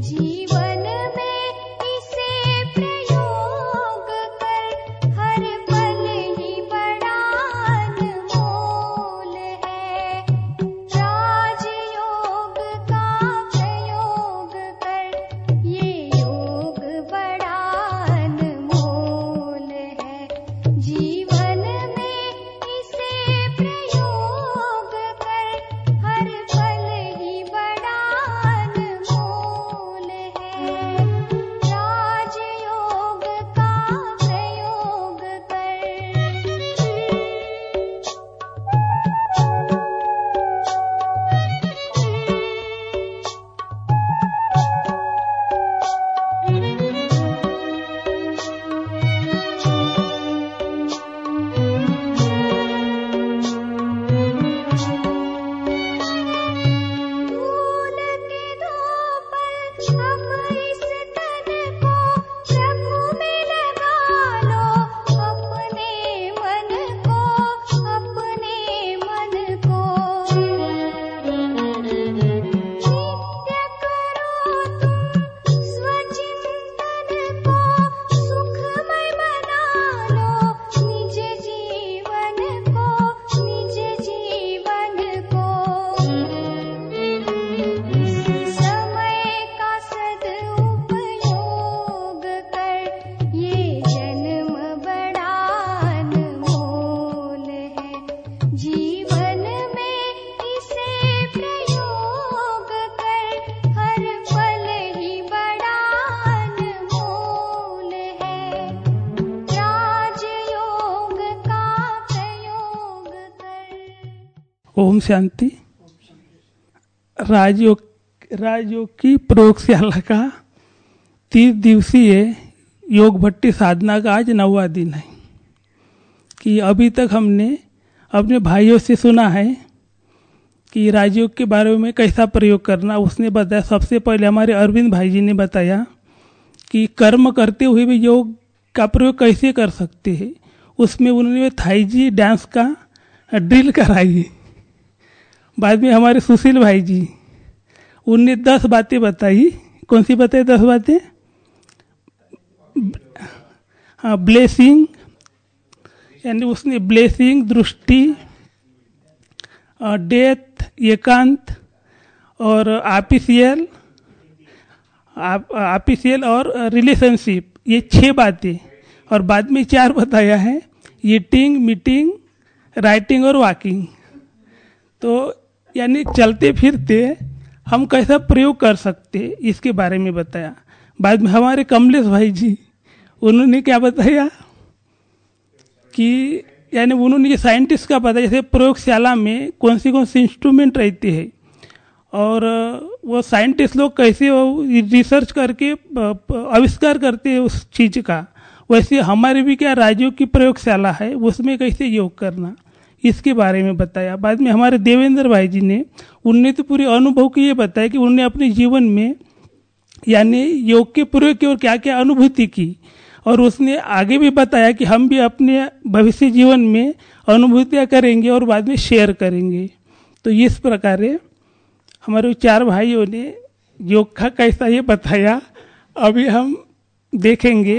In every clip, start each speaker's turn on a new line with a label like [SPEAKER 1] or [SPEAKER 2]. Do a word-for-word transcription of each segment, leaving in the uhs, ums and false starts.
[SPEAKER 1] जीवन में इसे प्रयोग कर हर पल ही बड़ा अनमोल है। राजयोग का प्रयोग कर ये योग बड़ा अनमोल है। जीवन में इसे प्रयोग कर हर पल ही बड़ा अनमोल है। राजयोग का प्रयोग कर। भूल के दो पल अब इस तन को प्रभु में लगा लो। अपने मन को अपने मन को नित्य करो तुम स्वचिंतन को। सुखमय बना लो निज जीवन को निज जीवन को। समय का सदुपयोग कर ये जन्म बड़ा अनमोल है। जीवन में इसे प्रयोग कर हर पल ही बड़ा अनमोल है। राजयोग का प्रयोग कर।
[SPEAKER 2] ओम शांति। राजयोग राजयोग की प्रयोगशाला का तीस दिवसीय योग भट्टी साधना का आज नौवा दिन है। कि अभी तक हमने अपने भाइयों से सुना है कि राजयोग के बारे में कैसा प्रयोग करना। उसने बताया, सबसे पहले हमारे अरविंद भाई जी ने बताया कि कर्म करते हुए भी योग का प्रयोग कैसे कर सकते हैं। उसमें उन्होंने थाई जी डांस का ड्रिल कराई। बाद में हमारे सुशील भाई जी उनने दस बातें बताई। कौन सी बताई दस बातें? हाँ, ब्लेसिंग, यानी उसने ब्लेसिंग, दृष्टि, डेथ, एकांत और ऑफिशियल ऑफिशियल और रिलेशनशिप, ये छह बातें। और बाद में चार बताया है, ईटिंग, मीटिंग, राइटिंग और वॉकिंग। तो यानी चलते फिरते हम कैसा प्रयोग कर सकते इसके बारे में बताया। बाद में हमारे कमलेश भाई जी उन्होंने क्या बताया कि यानी उन्होंने ये साइंटिस्ट का बताया, जैसे प्रयोगशाला में कौन सी कौन सी इंस्ट्रूमेंट रहते हैं और वो साइंटिस्ट लोग कैसे वो रिसर्च करके आविष्कार करते हैं उस चीज़ का। वैसे हमारे भी क्या राजयोग की प्रयोगशाला है, उसमें कैसे योग करना इसके बारे में बताया। बाद में हमारे देवेंद्र भाई जी ने उनने तो पूरे अनुभव की ये बताया कि उन्होंने अपने जीवन में यानी योग के प्रयोग की और क्या क्या अनुभूति की। और उसने आगे भी बताया कि हम भी अपने भविष्य जीवन में अनुभूतियाँ करेंगे और बाद में शेयर करेंगे। तो इस प्रकार हमारे चार भाइयों ने योग का कैसा ये बताया। अभी हम देखेंगे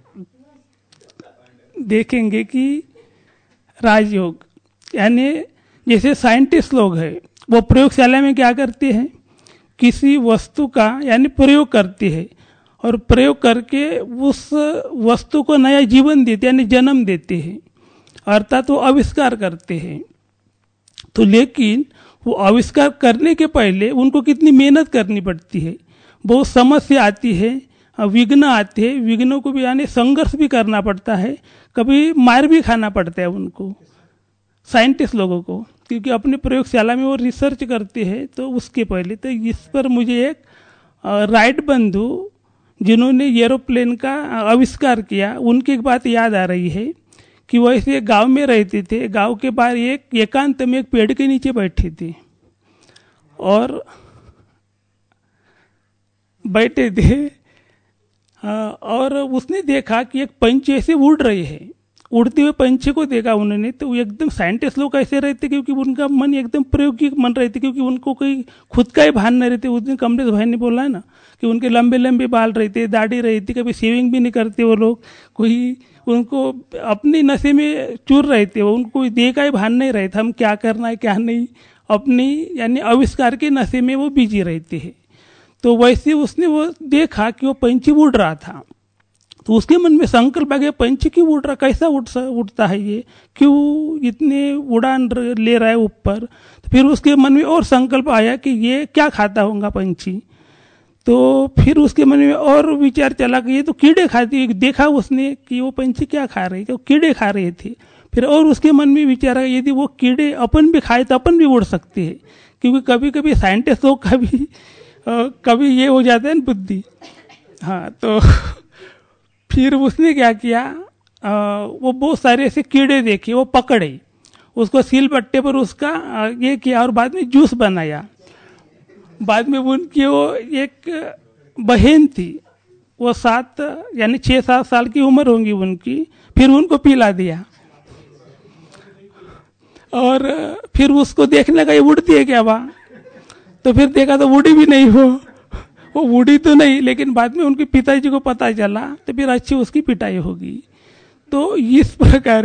[SPEAKER 2] देखेंगे कि राजयोग यानी जैसे साइंटिस्ट लोग हैं वो प्रयोगशाला में क्या करते हैं, किसी वस्तु का यानी प्रयोग करते हैं और प्रयोग करके उस वस्तु को नया जीवन देते यानी जन्म देते हैं, अर्थात वो आविष्कार करते हैं। तो लेकिन वो आविष्कार करने के पहले उनको कितनी मेहनत करनी पड़ती है, बहुत समस्या आती है, विघ्न आते हैं, विघ्नों को भी यानी संघर्ष भी करना पड़ता है, कभी मार भी खाना पड़ता है उनको, साइंटिस्ट लोगों को, क्योंकि अपने प्रयोगशाला में वो रिसर्च करते हैं। तो उसके पहले तो इस पर मुझे एक राइट बंधु जिन्होंने एरोप्लेन का आविष्कार किया उनकी एक बात याद आ रही है कि वो ऐसे गांव में रहते थे। गांव के बाहर एक एकांत में एक पेड़ के नीचे बैठे थे और बैठे थे और उसने देखा कि एक पंछी ऐसे उड़ रहे हैं उड़ते हुए पंछी को देखा उन्होंने, तो एकदम साइंटिस्ट लोग ऐसे रहते क्योंकि उनका मन एकदम प्रयोगिक मन रहते, क्योंकि उनको कोई खुद का ही भान नहीं रहते। उस दिन कमलेश भाई ने बोला है ना कि उनके लंबे लंबे बाल रहते, दाढ़ी रहती, कभी शेविंग भी नहीं करते वो लोग, कोई उनको अपनी नशे में चूर रहते, वो उनको देह का ही भान नहीं रहता हम क्या करना है क्या नहीं, अपनी यानी आविष्कार के नशे में वो बिजी रहते हैं। तो वैसे उसने वो देखा कि वो पंछी उड़ रहा था, तो उसके मन में संकल्प आ गया पंछी क्यों उड़ रहा, कैसा उड़ उड़ता है ये, क्यों इतने उड़ान ले रहा है ऊपर। तो फिर उसके मन में और संकल्प आया कि ये क्या खाता होगा पंछी। तो फिर उसके मन में और विचार चला कि ये तो कीड़े खाती, देखा उसने कि वो पंछी क्या खा रहे थे, कीड़े खा रहे थे। फिर और उसके मन में विचार आया यदि वो कीड़े अपन भी खाए तो अपन भी उड़ सकते हैं, क्योंकि कभी कभी साइंटिस्ट लोग का भी कभी ये हो जाता है ना बुद्धि। हाँ, तो फिर उसने क्या किया, आ, वो बहुत सारे ऐसे कीड़े देखे, वो पकड़े, उसको सील बट्टे पर उसका आ, ये किया और बाद में जूस बनाया। बाद में उनकी वो एक बहन थी, वो सात यानी छः सात साल की उम्र होंगी उनकी, फिर उनको पिला दिया। और फिर उसको देखने का ये उड़ती है क्या वहाँ, तो फिर देखा तो उड़ी भी नहीं, हो वो उड़ी तो नहीं, लेकिन बाद में उनके पिताजी को पता चला तो फिर अच्छी उसकी पिटाई होगी। तो इस प्रकार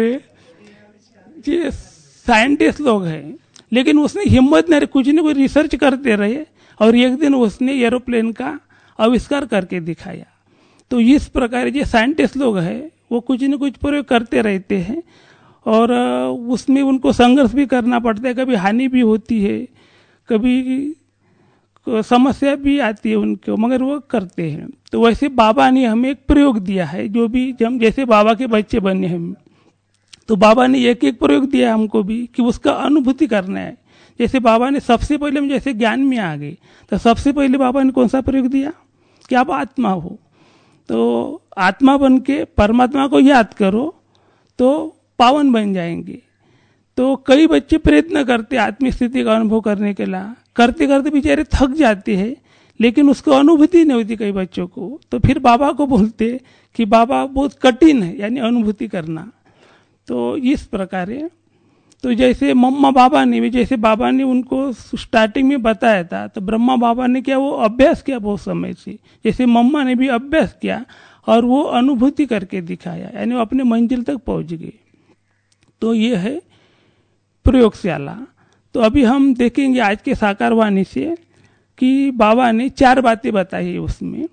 [SPEAKER 2] ये साइंटिस्ट लोग हैं, लेकिन उसने हिम्मत नहीं, कुछ न कुछ रिसर्च करते रहे और एक दिन उसने एरोप्लेन का आविष्कार करके दिखाया। तो इस प्रकार ये साइंटिस्ट लोग हैं, वो कुछ न कुछ प्रयोग करते रहते हैं और उसमें उनको संघर्ष भी करना पड़ता है, कभी हानि भी होती है, कभी समस्या भी आती है उनको, मगर वो करते हैं। तो वैसे बाबा ने हमें एक प्रयोग दिया है, जो भी जब जैसे बाबा के बच्चे बने हम, तो बाबा ने एक एक प्रयोग दिया हमको भी कि उसका अनुभूति करना है। जैसे बाबा ने सबसे पहले हम जैसे ज्ञान में आ गए, तो सबसे पहले बाबा ने कौन सा प्रयोग दिया कि आप आत्मा हो, तो आत्मा बन के परमात्मा को याद करो तो पावन बन जाएंगे। तो कई बच्चे प्रयत्न करते आत्मिक स्थिति का अनुभव करने के लिए, करते करते बेचारे थक जाते हैं, लेकिन उसको अनुभूति नहीं होती कई बच्चों को। तो फिर बाबा को बोलते कि बाबा बहुत कठिन है यानी अनुभूति करना। तो इस प्रकार है। तो जैसे मम्मा बाबा ने भी, जैसे बाबा ने उनको स्टार्टिंग में बताया था, तो ब्रह्मा बाबा ने क्या वो अभ्यास किया बहुत समय से, जैसे मम्मा ने भी अभ्यास किया और वो अनुभूति करके दिखाया, यानी वो अपने मंजिल तक पहुंच गए। तो ये है प्रयोगशाला। तो अभी हम देखेंगे आज के साकार वाणी से कि बाबा ने चार बातें बताई है उसमें,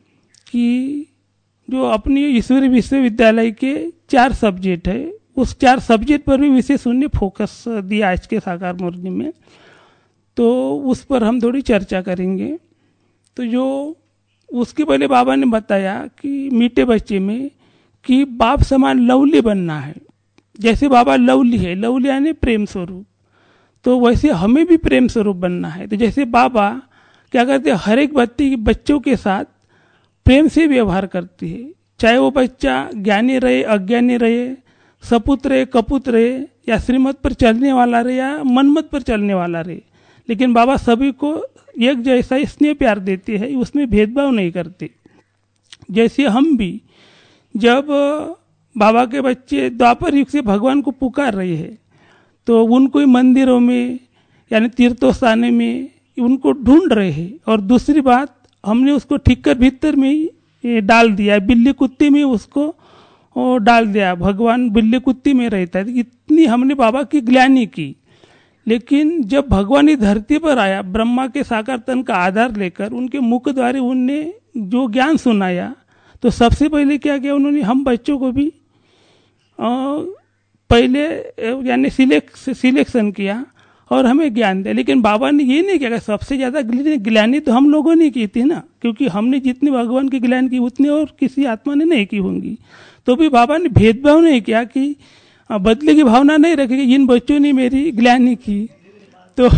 [SPEAKER 2] कि जो अपनी ईश्वरी विश्वविद्यालय के चार सब्जेक्ट है, उस चार सब्जेक्ट पर भी विशेष उन्हें फोकस दिया आज के साकार वाणी में। तो उस पर हम थोड़ी चर्चा करेंगे। तो जो उसके पहले बाबा ने बताया कि मीठे बच्चे में कि बाप समान लवली बनना है। जैसे बाबा लवली है, लवली यानी प्रेम स्वरूप, तो वैसे हमें भी प्रेम स्वरूप बनना है। तो जैसे बाबा क्या करते हैं, हर एक बच्चे बच्चों के साथ प्रेम से व्यवहार करते हैं, चाहे वो बच्चा ज्ञानी रहे अज्ञानी रहे, सपूत रहे कपूत रहे, या श्रीमत पर चलने वाला रहे या मनमत पर चलने वाला रहे, लेकिन बाबा सभी को एक जैसा ही स्नेह प्यार देते हैं, उसमें भेदभाव नहीं करते। जैसे हम भी जब बाबा के बच्चे द्वापर युग से भगवान को पुकार रहे हैं, तो उनको मंदिरों में यानी तीर्थों स्थानों में उनको ढूंढ रहे हैं। और दूसरी बात, हमने उसको ठीक कर भीतर में ही डाल दिया, बिल्ली कुत्ती में उसको डाल दिया, भगवान बिल्ली कुत्ती में रहता है। इतनी हमने बाबा की ग्लानि की, लेकिन जब भगवान इस धरती पर आया, ब्रह्मा के साकार तन का आधार लेकर उनके मुख द्वारा उनने जो ज्ञान सुनाया, तो सबसे पहले क्या किया उन्होंने, हम बच्चों को भी आ, पहले यानी सिलेक्ट सिलेक्शन किया और हमें ज्ञान दिया। लेकिन बाबा ने ये नहीं किया, सबसे ज्यादा ग्लानि तो हम लोगों ने की थी ना, क्योंकि हमने जितनी भगवान की ग्लानि की उतनी और किसी आत्मा ने नहीं की होंगी। तो भी बाबा ने भेदभाव नहीं किया कि बदले की भावना नहीं रखी कि इन बच्चों ने मेरी ग्लानि की, तो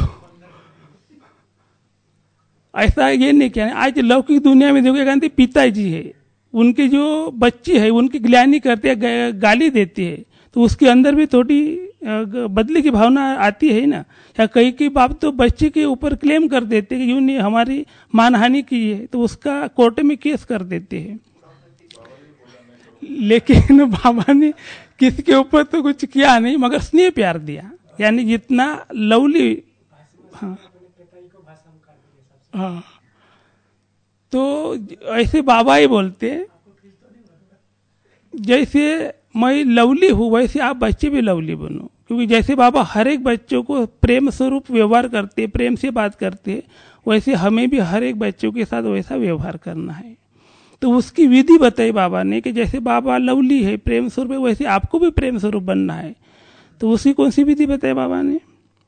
[SPEAKER 2] ऐसा ये नहीं किया। आज लौकिक दुनिया में देखो, कहते पिताजी है, उनके जो बच्चे है उनकी ग्लानि करते हैं, गाली देते हैं, तो उसके अंदर भी थोड़ी बदले की भावना आती है ना। या कई कई बाप तो बच्चे के ऊपर क्लेम कर देते हैं कि यूं ने हमारी मानहानि की है, तो उसका कोर्ट में केस कर देते हैं। लेकिन बाबा ने किसी के ऊपर तो कुछ किया नहीं, मगर स्नेह प्यार दिया, यानी जितना लवली। हाँ हाँ, तो ऐसे बाबा ही बोलते, जैसे मैं लवली हूँ वैसे आप बच्चे भी लवली बनो, क्योंकि जैसे बाबा हर एक बच्चों को प्रेम स्वरूप व्यवहार करते, प्रेम से बात करते, वैसे हमें भी हर एक बच्चों के साथ वैसा व्यवहार करना है। तो उसकी विधि बताई बाबा ने कि जैसे बाबा लवली है, प्रेम स्वरूप है, वैसे आपको भी प्रेम स्वरूप बनना है। तो उसकी कौन सी विधि बताई बाबा ने?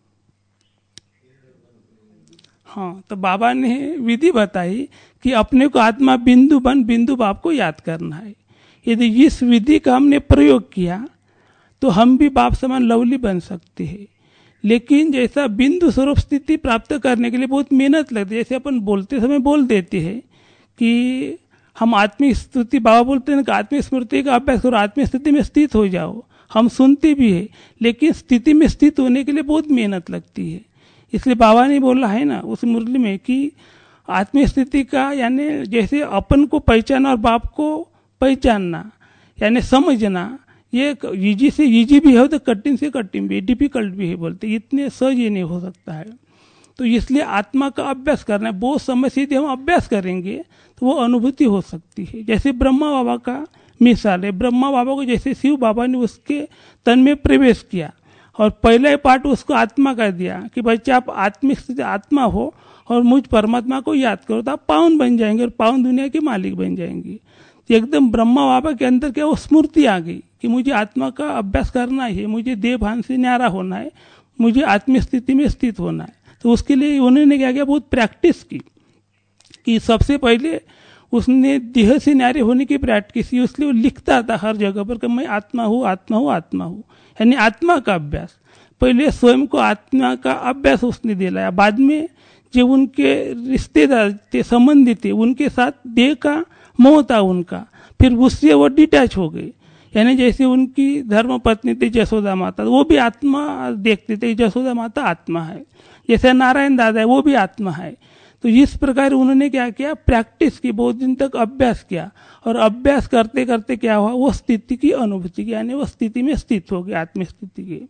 [SPEAKER 2] हाँ, तो बाबा ने विधि बताई कि अपने को आत्मा बिंदु बन बिंदु बाप को याद करना है। यदि इस विधि का हमने प्रयोग किया तो हम भी बाप समान लवली बन सकते हैं। लेकिन जैसा बिंदु स्वरूप स्थिति प्राप्त करने के लिए बहुत मेहनत लगती है। जैसे अपन बोलते समय बोल देते हैं कि हम आत्मिक स्थिति, बाबा बोलते हैं कि आत्मिक स्मृति का अभ्यास करो, आत्मिक स्थिति में स्थित हो जाओ। हम सुनते भी है, लेकिन स्थिति में स्थित होने के लिए बहुत मेहनत लगती है। इसलिए बाबा ने बोला है ना उस मुरली में कि आत्मिक स्थिति का यानी जैसे अपन को पहचाना और बाप को पहचानना यानी समझना, ये इजी से इजी भी है तो कठिन से कठिन भी, डिफिकल्ट भी है बोलते, इतने सहज ये नहीं हो सकता है। तो इसलिए आत्मा का अभ्यास करना है। बहुत समय से यदि हम अभ्यास करेंगे तो वो अनुभूति हो सकती है। जैसे ब्रह्मा बाबा का मिसाल है, ब्रह्मा बाबा को जैसे शिव बाबा ने उसके तन में प्रवेश किया और पहला पार्ट उसको आत्मा का दिया कि बच्चे आप आत्मिक स्थिति आत्मा हो और मुझ परमात्मा को याद करो तो आप पावन बन जाएंगे और पावन दुनिया के मालिक बन जाएंगे। एकदम ब्रह्मा बाबा के अंदर क्या वो स्मृति आ गई कि मुझे आत्मा का अभ्यास करना है, मुझे देह भान से न्यारा होना है, मुझे आत्मिक स्थिति में स्थित होना है। तो उसके लिए उन्होंने क्या किया, बहुत प्रैक्टिस की कि सबसे पहले उसने देह से न्यारे होने की प्रैक्टिस की। इसलिए वो लिखता था हर जगह पर कि मैं आत्मा हूँ, आत्मा हूँ, आत्मा हूँ, यानी आत्मा का अभ्यास। पहले स्वयं को आत्मा का अभ्यास उसने दिलाया। बाद में जो उनके रिश्तेदार थे, संबंधी थे, उनके साथ देह का मोह था उनका, फिर उससे वो डिटैच हो गए। यानी जैसे उनकी धर्म पत्नी थी जसोदा माता, वो भी आत्मा देखते थे, जसोदा माता आत्मा है। जैसे नारायण दादा है वो भी आत्मा है। तो इस प्रकार उन्होंने क्या किया, प्रैक्टिस की, बहुत दिन तक अभ्यास किया और अभ्यास करते करते क्या हुआ, वो स्थिति की अनुभूति की, यानी वो स्थिति में स्थित हो गए, आत्म स्थिति की।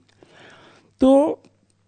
[SPEAKER 2] तो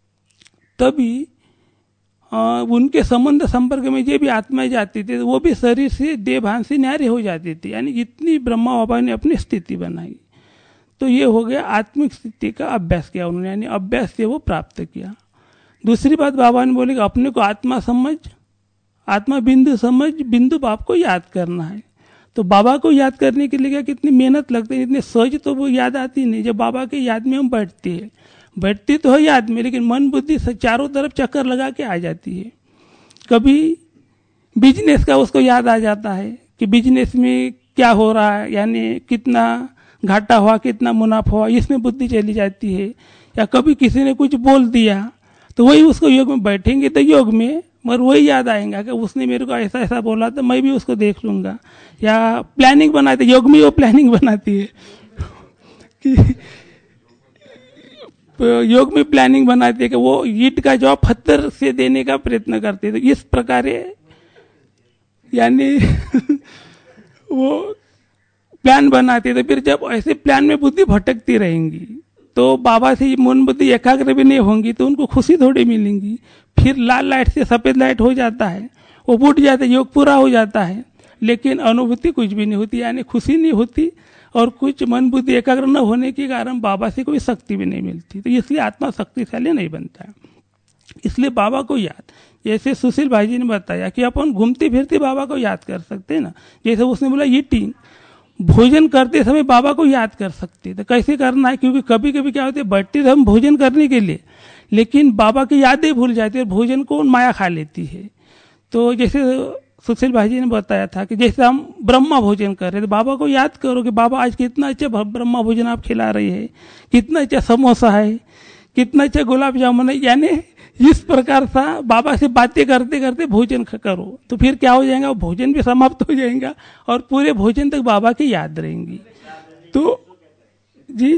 [SPEAKER 2] तभी आ, उनके संबंध संपर्क में जो भी आत्माएं जाती थी वो भी शरीर से देह भान से न्यारे हो जाती थी। यानी इतनी ब्रह्मा बाबा ने अपनी स्थिति बनाई। तो ये हो गया आत्मिक स्थिति का अभ्यास किया उन्होंने, यानी अभ्यास से वो प्राप्त किया। दूसरी बात बाबा ने बोली कि अपने को आत्मा समझ, आत्मा बिंदु समझ, बिंदु बाप को याद करना है। तो बाबा को याद करने के लिए क्या कितनी मेहनत लगती है, इतने सहज तो वो याद आती नहीं। जब बाबा के याद में हम बैठते हैं, बैठती तो है याद में, लेकिन मन बुद्धि चारों तरफ चक्कर लगा के आ जाती है। कभी बिजनेस का उसको याद आ जाता है कि बिजनेस में क्या हो रहा है, यानी कितना घाटा हुआ, कितना मुनाफा हुआ, इसमें बुद्धि चली जाती है। या कभी किसी ने कुछ बोल दिया तो वही उसको योग में बैठेंगे तो योग में मगर वही याद आएगा कि उसने मेरे को ऐसा ऐसा बोला तो मैं भी उसको देख लूंगा। या प्लानिंग बनाते, योग में वो प्लानिंग बनाती है कि योग में प्लानिंग बनाती है कि वो ईंट का जवाब पत्थर से देने का प्रयत्न करते हैं। तो इस प्रकार यानी वो प्लान बनाते हैं। तो फिर जब ऐसे प्लान में बुद्धि भटकती रहेंगी तो बाबा से मन बुद्धि एकाग्र भी नहीं होंगी तो उनको खुशी थोड़ी मिलेंगी। फिर लाल लाइट से सफेद लाइट हो जाता है, वो फूट जाता है, योग पूरा हो जाता है, लेकिन अनुभूति कुछ भी नहीं होती, यानी खुशी नहीं होती और कुछ मन बुद्धि एकाग्र न होने के कारण बाबा से कोई शक्ति भी नहीं मिलती। तो इसलिए आत्मा शक्तिशाली नहीं बनता है। इसलिए बाबा को याद, जैसे सुशील भाई जी ने बताया कि अपन घूमते फिरते बाबा को याद कर सकते हैं ना। जैसे उसने बोला ईटिंग, भोजन करते समय बाबा को याद कर सकते। तो कैसे करना है, क्योंकि कभी कभी क्या होता है, बैठते थे हम भोजन करने के लिए लेकिन बाबा की यादें भूल जाती है, भोजन को माया खा लेती है। तो जैसे सुशील भाई जी ने बताया था कि जैसे हम ब्रह्मा भोजन कर रहे थे, बाबा को याद करो कि बाबा आज कितना अच्छा ब्रह्मा भोजन आप खिला रही है, कितना अच्छा समोसा है, कितना अच्छा गुलाब जामुन है। यानी इस प्रकार सा बाबा से बातें करते करते भोजन करो तो फिर क्या हो जाएगा, भोजन भी समाप्त हो जाएगा और पूरे भोजन तक बाबा की याद रहेंगी। तो जी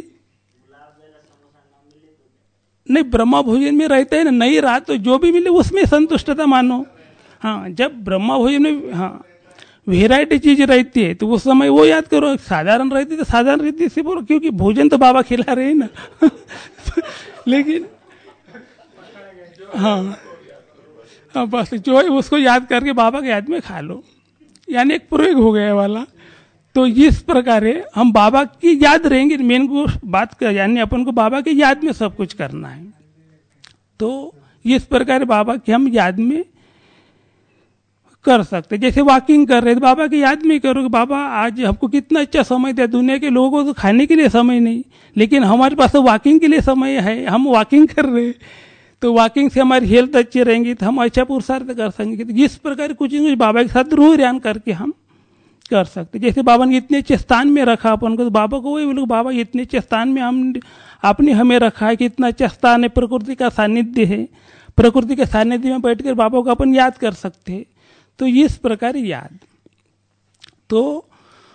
[SPEAKER 2] नहीं, ब्रह्मा भोजन में रहता है ना, नहीं रहा तो जो भी मिले उसमें संतुष्टता मानो। हाँ, जब ब्रह्मा भोजन में, हाँ वेराइटी चीज रहती है तो उस समय वो याद करो, साधारण रहती तो साधारण रहती से बोलो, क्योंकि भोजन तो बाबा खिला रहे हैं ना लेकिन हाँ हाँ बस जो है उसको याद करके बाबा के याद में खा लो, यानी एक प्रयोग हो गया वाला। तो इस प्रकार हम बाबा की याद रहेंगे, मेन को बात कर, यानी अपन को बाबा की याद में सब कुछ करना है। तो इस प्रकार बाबा की हम याद में कर सकते, जैसे वॉकिंग कर रहे थे बाबा की याद में करो कि बाबा आज हमको कितना अच्छा समय दिया, दुनिया के लोगों को तो खाने के लिए समय नहीं, लेकिन हमारे पास तो वॉकिंग के लिए समय है, हम वॉकिंग कर रहे हैं, तो वॉकिंग से हमारी हेल्थ अच्छी रहेंगी तो हम अच्छा पुरुषार्थ कर सकेंगे। तो इस प्रकार कुछ न कुछ बाबा के साथ रूह ध्यान करके हम कर सकते। जैसे बाबा ने इतने अच्छे स्थान में रखा अपन को, तो बाबा को वही बोलो बाबा इतने अच्छे स्थान में हम आपने हमें रखा है कि इतना अच्छा स्थान है, प्रकृति का सानिध्य है, प्रकृति के सानिध्य में बैठकर बाबा को अपन याद कर सकते हैं। तो इस प्रकार याद, तो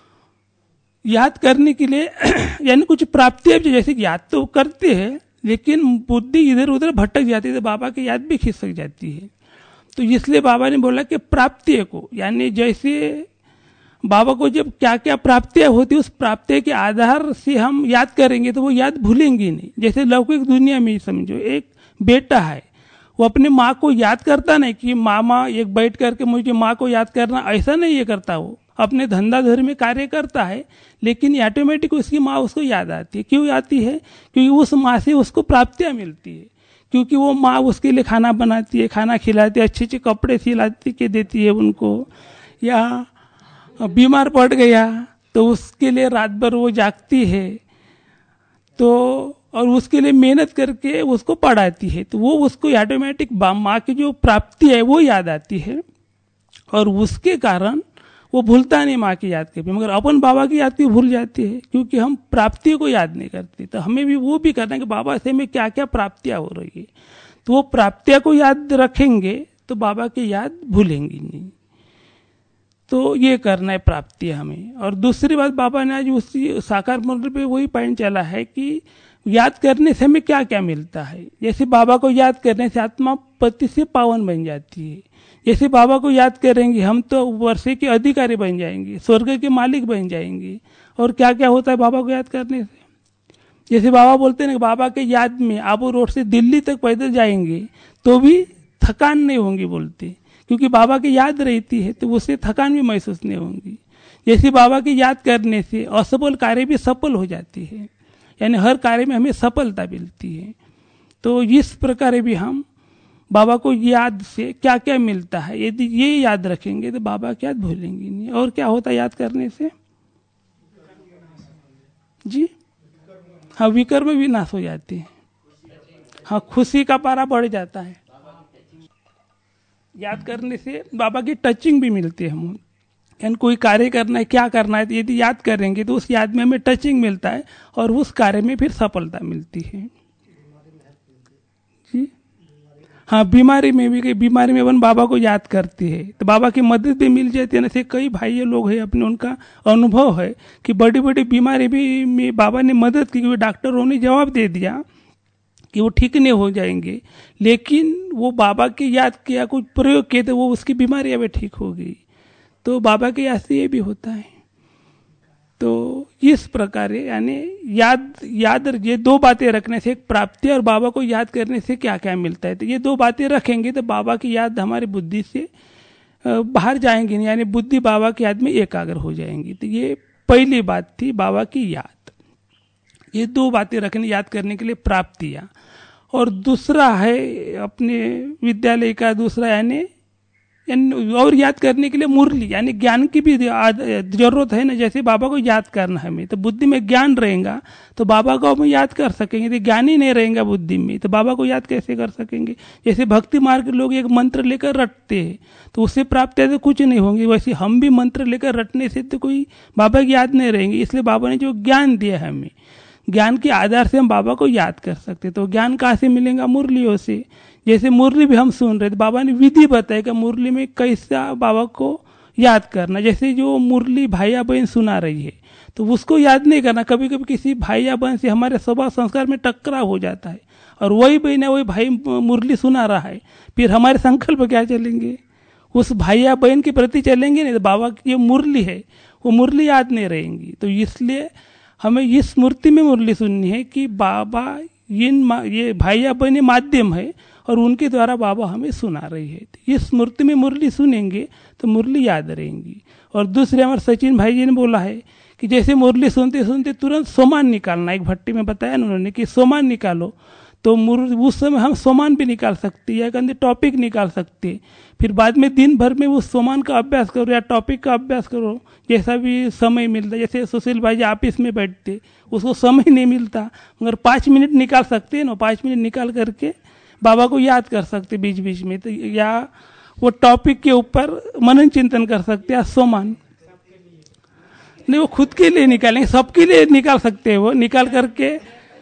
[SPEAKER 2] याद करने के लिए यानी कुछ प्राप्तियां, जैसे याद तो करते हैं लेकिन बुद्धि इधर उधर भटक जाती है, तो बाबा की याद भी खिसक जाती है। तो इसलिए बाबा ने बोला कि प्राप्तियों को, यानी जैसे बाबा को जब क्या क्या प्राप्तियां होती है उस प्राप्ति के आधार से हम याद करेंगे तो वो याद भूलेंगे नहीं। जैसे लौकिक दुनिया में ही समझो, एक बेटा है वो अपने माँ को याद करता नहीं कि मामा एक बैठ करके मुझे माँ को याद करना, ऐसा नहीं ये करता, वो अपने धंधा धर्म में कार्य करता है लेकिन ऑटोमेटिक उसकी माँ उसको याद आती है। क्यों आती है? क्योंकि उस माँ से उसको प्राप्तियां मिलती है, क्योंकि वो माँ उसके लिए खाना बनाती है, खाना खिलाती है, अच्छे अच्छे कपड़े सिलाती के देती है उनको, या बीमार पड़ गया तो उसके लिए रात भर वो जागती है, तो और उसके लिए मेहनत करके उसको पढ़ाती है, तो वो उसको ऑटोमेटिक माँ की जो प्राप्ति है वो याद आती है और उसके कारण वो भूलता नहीं माँ की याद कभी। मगर अपन बाबा की याद क्यों भूल जाती है? क्योंकि हम प्राप्तियों को याद नहीं करते। तो हमें भी वो भी करना है कि बाबा से हमें क्या क्या प्राप्तियां हो रही है, तो वो प्राप्तियां को याद रखेंगे तो बाबा की याद भूलेंगे नहीं। तो ये करना है प्राप्तियां हमें। और दूसरी बात, बाबा ने आज उसी साकार मंडल पे वही पॉइंट चला है कि याद करने से हमें क्या क्या मिलता है। जैसे बाबा को याद करने से आत्मा पति से पावन बन जाती है, जैसे बाबा को याद करेंगे हम तो वर्षे के अधिकारी बन जाएंगे, स्वर्ग के मालिक बन जाएंगे। और क्या क्या होता है बाबा को याद करने से, जैसे बाबा बोलते हैं ना बाबा के याद में आप रोड से दिल्ली तक पैदल जाएंगे तो भी थकान नहीं होंगी बोलते, क्योंकि बाबा की याद रहती है तो उससे थकान भी महसूस नहीं होंगी। जैसे बाबा की याद करने से असफल कार्य भी सफल हो जाती है, यानी हर कार्य में हमें सफलता मिलती है। तो इस प्रकार भी हम बाबा को याद से क्या क्या मिलता है यदि ये याद रखेंगे तो बाबा की याद भूलेंगे नहीं। और क्या होता है याद करने से? जी हाँ, विकर्म भी नाश हो जाते हैं, हाँ खुशी का पारा बढ़ जाता है। याद करने से बाबा की टचिंग भी मिलती है। हम यानी कोई कार्य करना है, क्या करना है, तो यदि याद करेंगे तो उस याद में हमें टचिंग मिलता है और उस कार्य में फिर सफलता मिलती है। जी हाँ, बीमारी में भी, बीमारी में अपन बाबा को याद करते हैं तो बाबा की मदद भी मिल जाती है। जैसे कई भाई लोग हैं अपने, उनका अनुभव है कि बड़ी बड़ी बीमारी भी में बाबा ने मदद की, डॉक्टरों ने जवाब दे दिया कि वो ठीक नहीं हो जाएंगे, लेकिन वो बाबा की याद किया, कुछ प्रयोग किए तो वो उसकी बीमारी अभी ठीक हो गई। तो बाबा के याद से ये भी होता है। तो इस प्रकार यानी याद याद ये दो बातें रखने से, एक प्राप्ति और बाबा को याद करने से क्या क्या मिलता है, तो ये दो बातें रखेंगे तो बाबा की याद हमारी बुद्धि से बाहर जाएंगी नहीं, यानी बुद्धि बाबा की याद में एकाग्र हो जाएंगी। तो ये पहली बात थी बाबा की याद। ये दो बातें रखने याद करने के लिए प्राप्तियां। और दूसरा है अपने विद्यालय का दूसरा यानी और याद करने के लिए मुरली, यानी ज्ञान की भी जरूरत है ना। जैसे बाबा को याद करना है हमें, तो बुद्धि में ज्ञान रहेगा तो बाबा को हम याद कर सकेंगे। तो ज्ञान ही नहीं रहेगा बुद्धि में तो बाबा को याद कैसे कर सकेंगे। जैसे भक्ति मार्ग के लोग एक मंत्र लेकर रटते हैं तो उससे प्राप्त तो कुछ नहीं होंगी, वैसे हम भी मंत्र लेकर रटने से तो कोई बाबा की याद नहीं रहेंगी। इसलिए बाबा ने जो ज्ञान दिया है हमें, ज्ञान के आधार से हम बाबा को याद कर सकते। तो ज्ञान कहाँ से मिलेगा? मुरलियों से। जैसे मुरली भी हम सुन रहे थे, बाबा ने विधि बताई कि मुरली में कैसा बाबा को याद करना। जैसे जो मुरली भाई या बहन सुना रही है तो उसको याद नहीं करना, कभी कभी किसी भाई या बहन से हमारे स्वभाव संस्कार में टकराव हो जाता है और वही बहन है वही भाई मुरली सुना रहा है, फिर हमारे संकल्प क्या चलेंगे, उस भाई या बहन के प्रति चलेंगे नहीं तो बाबा की जो मुरली है वो मुरली याद नहीं रहेंगी। तो इसलिए हमें इस मूर्ति में मुरली सुननी है कि बाबा इन ये भाई या बहन माध्यम है और उनके द्वारा बाबा हमें सुना रही है। तो इस मूर्ति में मुरली सुनेंगे तो मुरली याद रहेंगी। और दूसरे हमारे सचिन भाई जी ने बोला है कि जैसे मुरली सुनते सुनते तुरंत सोमान निकालना, एक भट्टी में बताया ना उन्होंने कि सोमान निकालो, तो उस समय हम सोमान भी निकाल सकते हैं या कहते टॉपिक निकाल सकते हैं। फिर बाद में दिन भर में उस सोमान का अभ्यास करो या टॉपिक का अभ्यास करो, जैसा भी समय मिलता। जैसे सुशील भाई जी ऑफिस में बैठते, उसको समय नहीं मिलता, मगर पाँच मिनट निकाल सकते हैं ना, पाँच मिनट निकाल करके बाबा को याद कर सकते बीच बीच में। तो या वो टॉपिक के ऊपर मनन चिंतन कर सकते हैं। सोमान नहीं, वो खुद के लिए निकालेंगे, सबके लिए निकाल सकते हैं, वो निकाल करके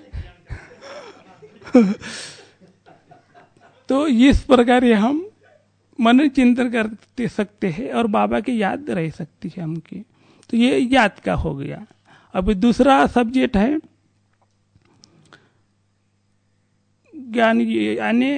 [SPEAKER 2] तो इस प्रकार हम मनन चिंतन कर सकते हैं और बाबा की याद रह सकती है हमकी। तो ये याद का हो गया। अब दूसरा सब्जेक्ट है ज्ञान, यानी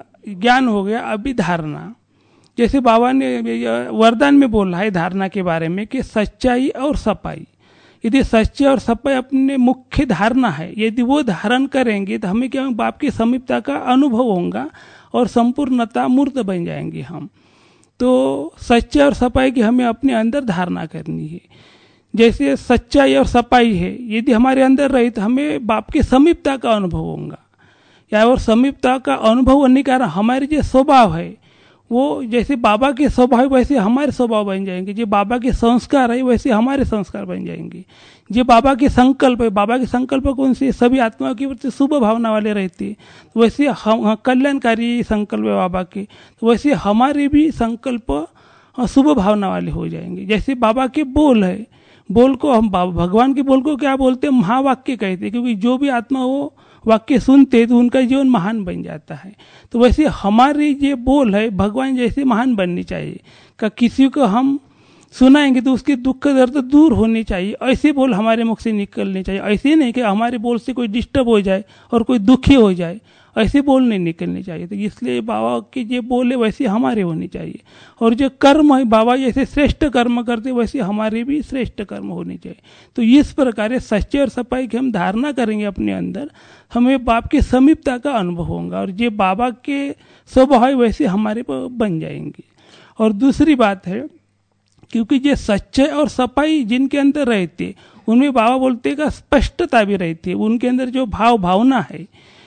[SPEAKER 2] ज्ञान हो गया। अभी धारणा, जैसे बाबा ने वरदान में बोला है धारणा के बारे में कि सच्चाई और सफाई, यदि सच्चे और सफाई अपने मुख्य धारणा है, यदि वो धारण करेंगे तो हमें क्या बाप की समीपता का अनुभव होगा और संपूर्णता मूर्त बन जाएंगे हम। तो सच्चाई और सफाई की हमें अपने अंदर धारणा करनी है। जैसे सच्चाई और सफाई है, यदि हमारे अंदर रही तो हमें बाप की समीपता का अनुभव होगा, या और समीपता का अनुभव होने के कारण हमारे जो स्वभाव है वो जैसे बाबा के स्वभाव वैसे हमारे स्वभाव बन जाएंगे, जो बाबा के संस्कार है वैसे हमारे संस्कार बन जाएंगे। जो बाबा के संकल्प है, बाबा के संकल्प कौन से, सभी आत्माओं के प्रति शुभ भावना वाले रहते हैं, तो वैसे हम कल्याणकारी संकल्प है बाबा के, तो वैसे हमारे भी संकल्प शुभ भावना वाले हो जाएंगे। जैसे बाबा के बोल है, बोल को हम भगवान के बोल को क्या बोलते हैं, महावाक्य कहते हैं, क्योंकि जो भी आत्मा वो वाक्य सुनते तो उनका जीवन महान बन जाता है। तो वैसे हमारी ये बोल है भगवान जैसे महान बननी चाहिए। का किसी को हम सुनाएंगे तो उसके दुख दर्द दूर होनी चाहिए, ऐसे बोल हमारे मुख से निकलने चाहिए। ऐसे नहीं कि हमारे बोल से कोई डिस्टर्ब हो जाए और कोई दुखी हो जाए, ऐसे बोल नहीं निकलने चाहिए। तो इसलिए बाबा के जो बोले वैसे हमारे होने चाहिए, और जो कर्म है बाबा जैसे श्रेष्ठ कर्म करते वैसे हमारे भी श्रेष्ठ कर्म होने चाहिए। तो इस प्रकार सच्चे और सफाई की हम धारणा करेंगे अपने अंदर, हमें बाप की समीपता का अनुभव होगा और जो बाबा के स्वभाव है वैसे हमारे बन जाएंगे। और दूसरी बात है, क्योंकि ये सच्चे और सफाई जिनके अंदर रहते उनमें बाबा बोलते का स्पष्टता भी रहती है, उनके अंदर जो भाव भावना है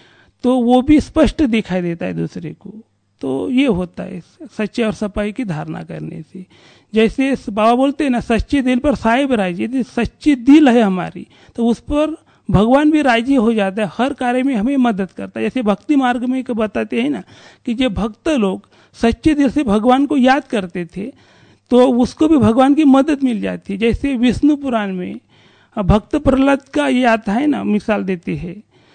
[SPEAKER 2] तो वो भी स्पष्ट दिखाई देता है दूसरे को। तो ये होता है सच्चे और सफाई की धारणा करने से। जैसे बाबा बोलते हैं ना, सच्चे दिल पर साहिब राजी, यदि सच्ची दिल है हमारी तो उस पर भगवान भी राजी हो जाता है, हर कार्य में हमें मदद करता है। जैसे भक्ति मार्ग में बताते हैं ना कि जो भक्त लोग सच्चे दिल से भगवान को याद करते थे तो उसको भी भगवान की मदद मिल जाती है। जैसे विष्णु पुराण में भक्त प्रहलाद का ये आता है ना, मिसाल देते हैं,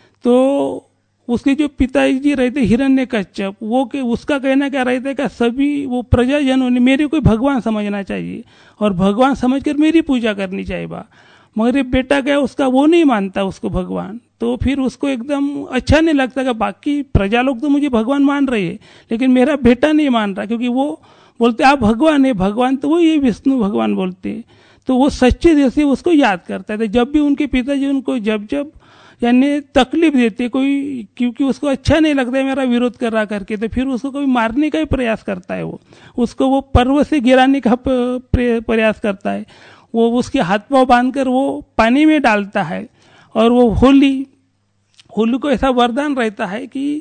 [SPEAKER 2] तो उसके जो पिताजी रहते हिरण्यकश्यप, वो के उसका कहना क्या रहता है कि सभी वो प्रजाजनों ने मेरे को भगवान समझना चाहिए और भगवान समझकर मेरी पूजा करनी चाहिए बा, मगर ये बेटा क्या उसका वो नहीं मानता उसको भगवान। तो फिर उसको एकदम अच्छा नहीं लगता कि बाकी प्रजा लोग तो मुझे भगवान मान रहे हैं लेकिन मेरा बेटा नहीं मान रहा, क्योंकि वो बोलते आप भगवान है, भगवान तो वो ये विष्णु भगवान बोलते हैं। तो वो सच्चे दिल से उसको याद करता है। तो जब भी उनके पिताजी उनको जब जब यानी तकलीफ देते कोई, क्योंकि उसको अच्छा नहीं लगता है मेरा विरोध कर रहा करके, तो फिर उसको कोई मारने का ही प्रयास करता है, वो उसको वो पर्वत से गिराने का प्रयास करता है, वो उसके हाथ पांव बांधकर वो पानी में डालता है। और वो होली होली को ऐसा वरदान रहता है कि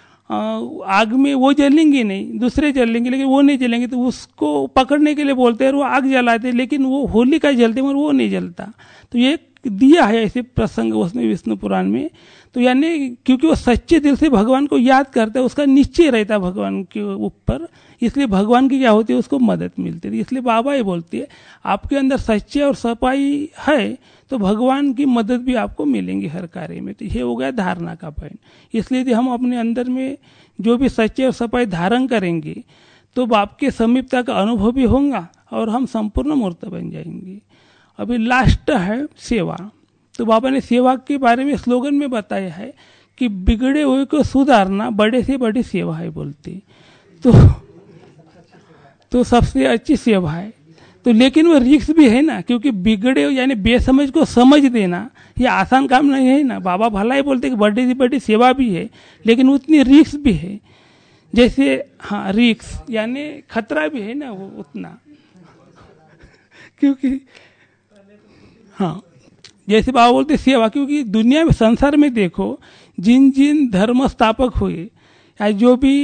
[SPEAKER 2] आग में वो जलेंगे नहीं, दूसरे जलेंगे लेकिन वो नहीं जलेंगे, तो उसको पकड़ने के लिए बोलते हैं, वो आग जलाते लेकिन वो होली का जलते मगर वो नहीं जलता। तो ये दिया है ऐसे प्रसंग उसमें विष्णु पुराण में। तो यानी क्योंकि वो सच्चे दिल से भगवान को याद करता है, उसका निश्चय रहता है भगवान के ऊपर, इसलिए भगवान की क्या होती है उसको मदद मिलती है। इसलिए बाबा ये बोलती है आपके अंदर सच्चे और सफाई है तो भगवान की मदद भी आपको मिलेंगी हर कार्य में। तो ये हो गया धारणा का पॉइंट। इसलिए यदि हम अपने अंदर में जो भी सच्चे और सफाई धारण करेंगे तो बाप के समीपता का अनुभव भी होगा और हम संपूर्ण मूर्त बन जाएंगे। अभी लास्ट है सेवा। तो बाबा ने सेवा के बारे में स्लोगन में बताया है कि बिगड़े हुए को सुधारना बड़े से बड़ी सेवा है बोलते। तो तो सबसे अच्छी सेवा है। तो लेकिन वो रिक्स भी है ना, क्योंकि बिगड़े यानी बेसमझ को समझ देना ये आसान काम नहीं है ना। बाबा भला ही बोलते कि बड़ी से बड़ी सेवा भी है, लेकिन उतनी रिक्स भी है। जैसे हाँ, रिक्स यानी खतरा भी है ना वो उतना क्योंकि हाँ, जैसे बाबा बोलते सेवा, क्योंकि दुनिया में संसार में देखो जिन जिन धर्म स्थापक हुए या जो भी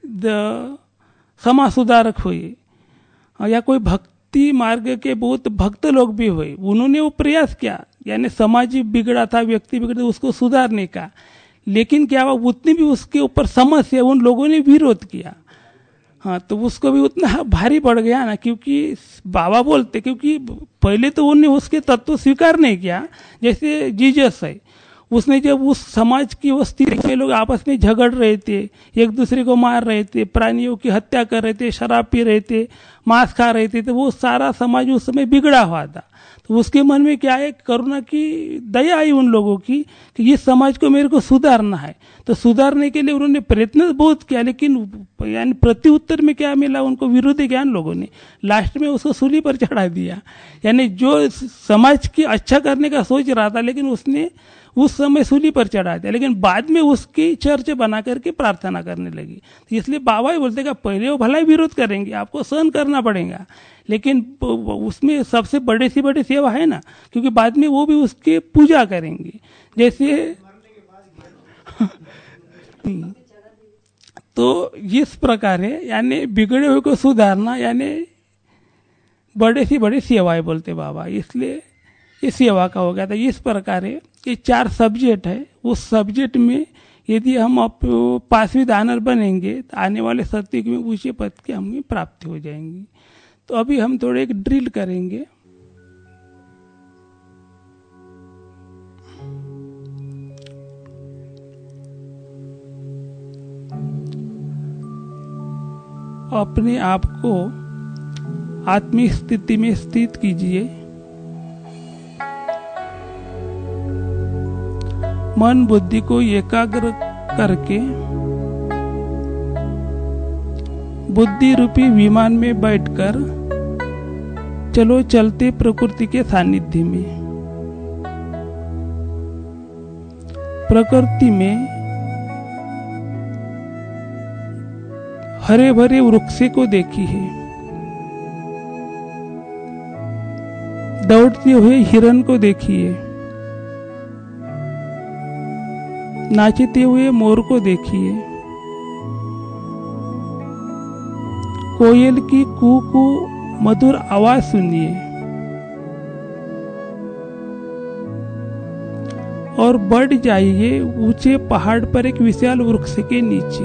[SPEAKER 2] समाज सुधारक हुए या कोई भक्ति मार्ग के बहुत भक्त लोग भी हुए, उन्होंने वो प्रयास किया यानी समाज बिगड़ा था, व्यक्ति बिगड़ा, उसको सुधारने का। लेकिन क्या हुआ, उतनी भी उसके ऊपर समस्या, उन लोगों ने विरोध किया। हाँ, तो उसको भी उतना भारी पड़ गया ना, क्योंकि बाबा बोलते क्योंकि पहले तो उन्होंने उसके तत्व स्वीकार नहीं किया। जैसे जीसस है, उसने जब उस समाज की वो स्थिति में लोग आपस में झगड़ रहे थे, एक दूसरे को मार रहे थे, प्राणियों की हत्या कर रहे थे, शराब पी रहे थे, मांस खा रहे थे, तो वो सारा समाज उस समय बिगड़ा हुआ था। तो उसके मन में क्या है, करुणा की दया आई उन लोगों की कि इस समाज को मेरे को सुधारना है। तो सुधारने के लिए उन्होंने प्रयत्न बहुत किया, लेकिन यानी प्रत्युत्तर में क्या मिला उनको, विरोधी ज्ञान लोगों ने लास्ट में उसको सूली पर चढ़ा दिया। यानी जो समाज की अच्छा करने का सोच रहा था, लेकिन उसने उस समय सूली पर चढ़ा दिया, लेकिन बाद में उसकी चर्च बना करके प्रार्थना करने लगी। तो इसलिए बाबा ही बोलते कि पहले वो भला ही विरोध करेंगे, आपको सहन करना पड़ेगा, लेकिन उसमें सबसे बड़े से बड़ी सेवा है ना, क्योंकि बाद में वो भी उसकी पूजा करेंगे। जैसे तो इस प्रकार है, यानी बिगड़े हुए को सुधारना यानी बड़े से बड़ी सेवाएं बोलते बाबा, इसलिए इस सेवा का हो गया था। इस प्रकार है, ये चार सब्जेक्ट है, उस सब्जेक्ट में यदि हम पांचवी दानर बनेंगे तो आने वाले सत्युग में ऊंचे पद की हमें प्राप्ति हो जाएंगी। तो अभी हम थोड़े एक ड्रिल करेंगे। अपने आप को आत्मिक स्थिति में स्थित कीजिए। मन बुद्धि को एकाग्र करके बुद्धि रूपी विमान में बैठकर चलो चलते प्रकृति के सानिध्य में। प्रकृति में हरे भरे वृक्ष को देखिए, दौड़ते हुए हिरण को देखिए, नाचते हुए मोर को देखिए, कोयल की कू कू मधुर आवाज सुनिए और बढ़ जाइए ऊंचे पहाड़ पर एक विशाल वृक्ष के नीचे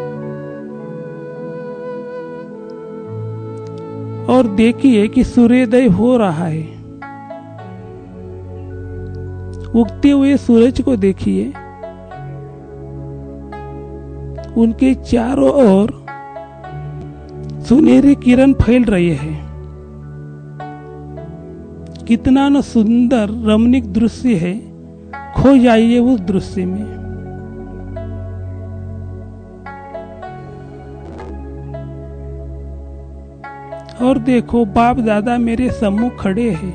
[SPEAKER 2] और देखिए कि सूर्योदय हो रहा है। उगते हुए सूरज को देखिए, उनके चारों ओर सुनहरी किरण फैल रही है। कितना न सुंदर रमणीक दृश्य है, खो जाइए उस दृश्य में। और देखो बाप दादा मेरे सम्मुख खड़े हैं।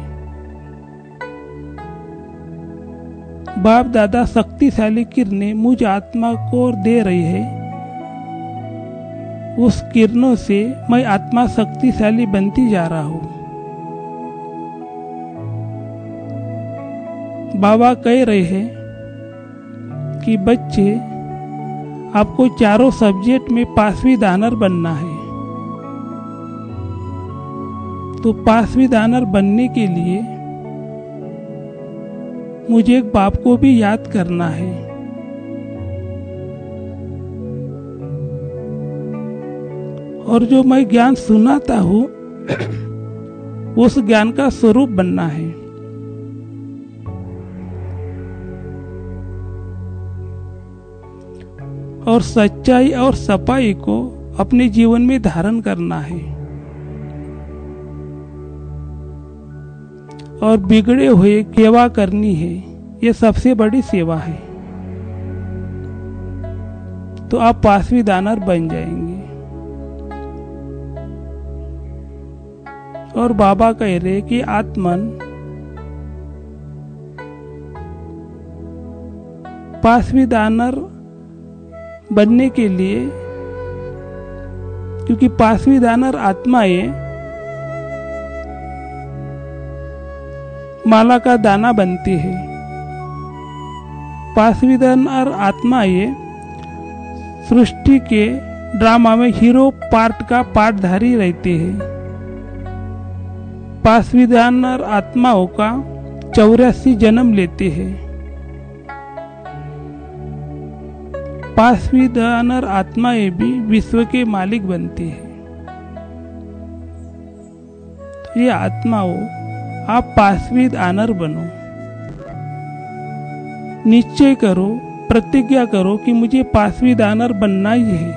[SPEAKER 2] बाप दादा शक्तिशाली किरणें मुझ आत्मा को दे रही है। उस किरणों से मैं आत्मा शक्तिशाली बनती जा रहा हूं। बाबा कह रहे हैं कि बच्चे आपको चारों सब्जेक्ट में पांचवी दानर बनना है। तो पांचवी दानर बनने के लिए मुझे एक बाप को भी याद करना है। और जो मैं ज्ञान सुनाता हूं उस ज्ञान का स्वरूप बनना है। और सच्चाई और सफाई को अपने जीवन में धारण करना है। और बिगड़े हुए सेवा करनी है, ये सबसे बड़ी सेवा है। तो आप पांचवी दानर बन जाएंगे। और बाबा कह रहे कि आत्मन पासवीदानर बनने के लिए, क्योंकि पासवीदानर आत्मा ये माला का दाना बनती है। पासवीदानर आत्मा ये सृष्टि के ड्रामा में हीरो पार्ट का पार्टधारी रहते हैं। पासवीदानर आत्माओं का चौरासी जन्म लेते हैं। पासवीदानर आत्माएं भी विश्व के मालिक बनती है। तो ये आत्माओं, आप पासवीद आनर बनो, निश्चय करो, प्रतिज्ञा करो कि मुझे पासवीद आनर बनना ही है।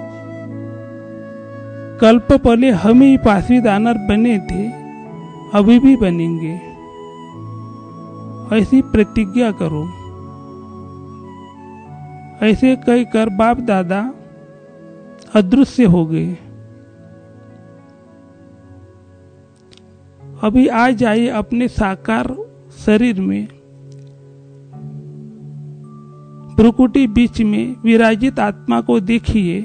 [SPEAKER 2] कल्प पहले हम ही पासवीद आनर बने थे, अभी भी बनेंगे, ऐसी प्रतिज्ञा करो। ऐसे कई कर बाप दादा अदृश्य हो गए। अभी आ जाइए अपने साकार शरीर में, भ्रुकुटी बीच में विराजित आत्मा को देखिए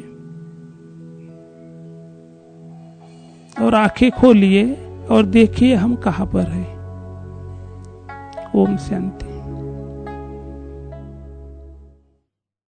[SPEAKER 2] और आंखें खोलिए और देखिए हम कहाँ पर हैं। ओम शांति।